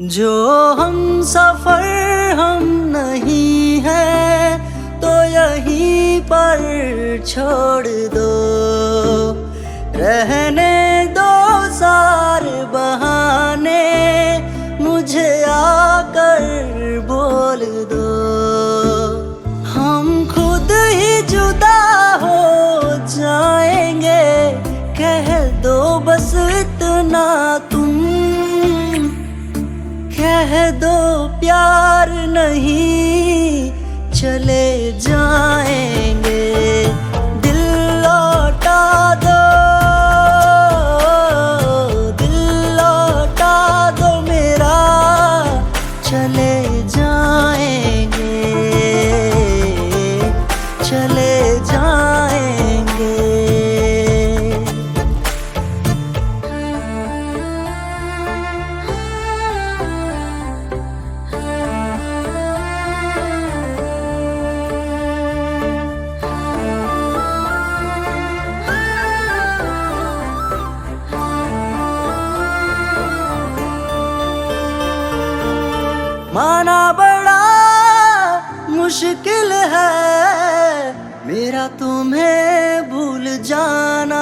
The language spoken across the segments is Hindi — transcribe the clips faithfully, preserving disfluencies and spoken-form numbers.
जो हम सफर हम नहीं हैं तो यहीं पर छोड़ दो, रहने दो सारे बहाने, मुझे आकर बोल दो। हम खुद ही जुदा हो जाएंगे, कह दो बस इतना तुम, कह दो प्यार नहीं चले जाएंगे। दिल लौटा दो, दिल लौटा दो मेरा, चले जाएंगे, चले जाएंगे। माना बड़ा मुश्किल है मेरा तुम्हें भूल जाना,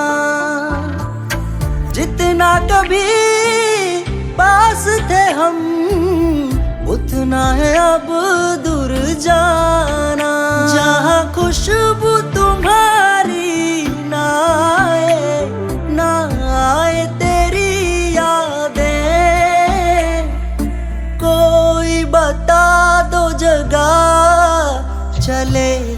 जितना कभी पास थे हम उतना है अब दूर जाना। जहाँ खुशबू तुम्हारी ना आए, ना आए तेरी यादें, कोई बता दो जगह चले